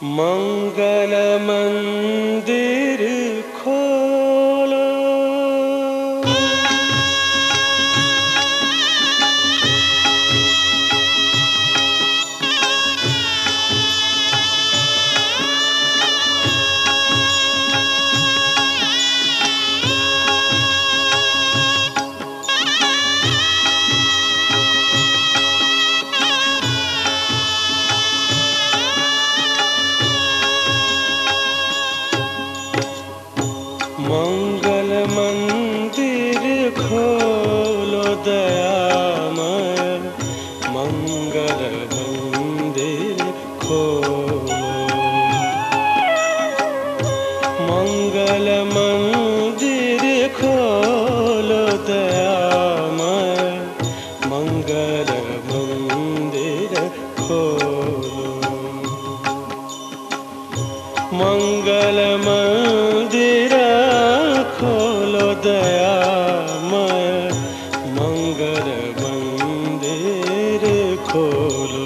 मंगल मंदिर खोलो, मंगल मंदिर खोलो दयामय, मंगल मंदिर खोलो, मंगल मंदिर खोलो दयामय, मंगल मंदिर खोलो, मंगल मंदिर खोलो दयामय, मंगल मंदिर खोलो।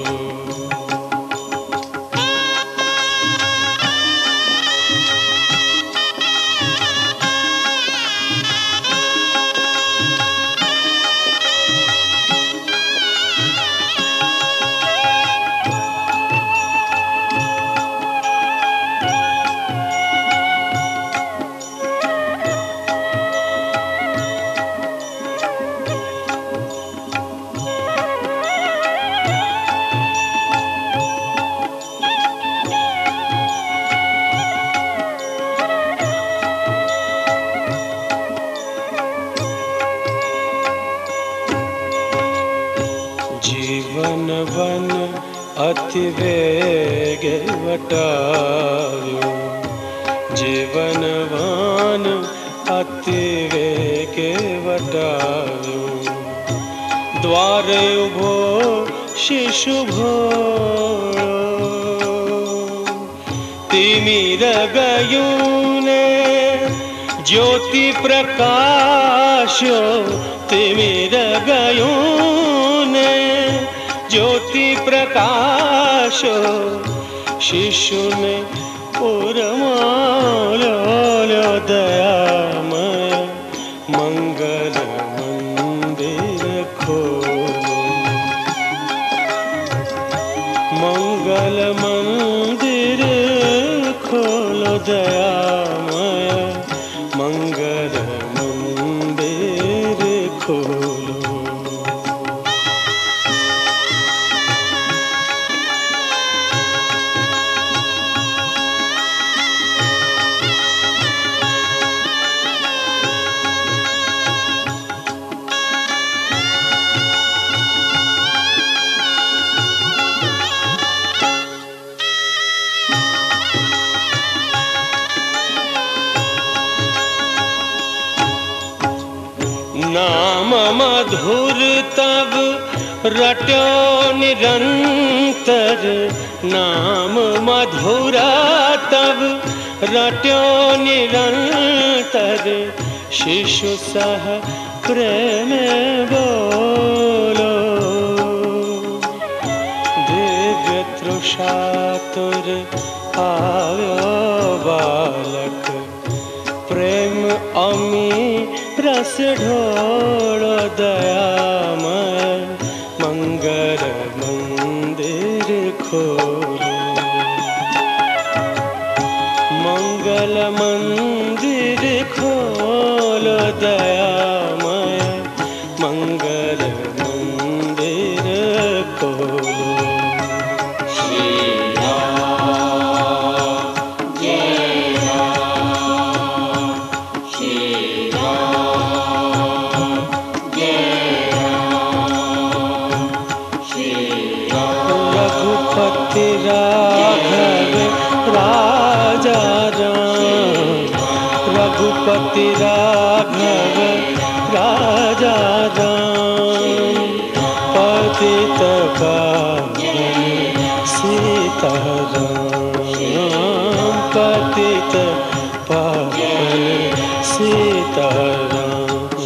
जीवन वन अति वेग वटाव्यो, जीवन वन अति वेग वटाव्यो, द्वार उभो शिशु भोळो, तिमिर गयुने ज्योति प्रकाशो, तिमिर गयुने ज्योति प्रकाशो, शिशु ने उर्मालो दयामय, मंगल मंदिर खोलो, मंगल मंदिर खोलो दयामय, मंगल मंदिर खोलो। नाम मधुर तब रट्यो निरंतर, नाम मधुरा तब रट्यो निरंतर, शिशु सह प्रेम बोलो, दिव्य तृषातुर आव्यो बालक, प्रेम अमी रस ढोलो दयामय, मंगल मंदिर खोलो, मंगल मंदिर खोलो दयामय, मंगल मंदिर खोलो। रघुपति राघव राजा राम, रघुपति राघव राजा राम, पतित पावन सीताराम, पतित पावन सीताराम,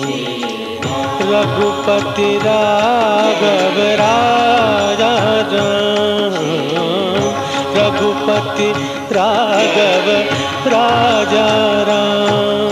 रघुपति राघव राजा राम, रघुपति राघव राजा राम।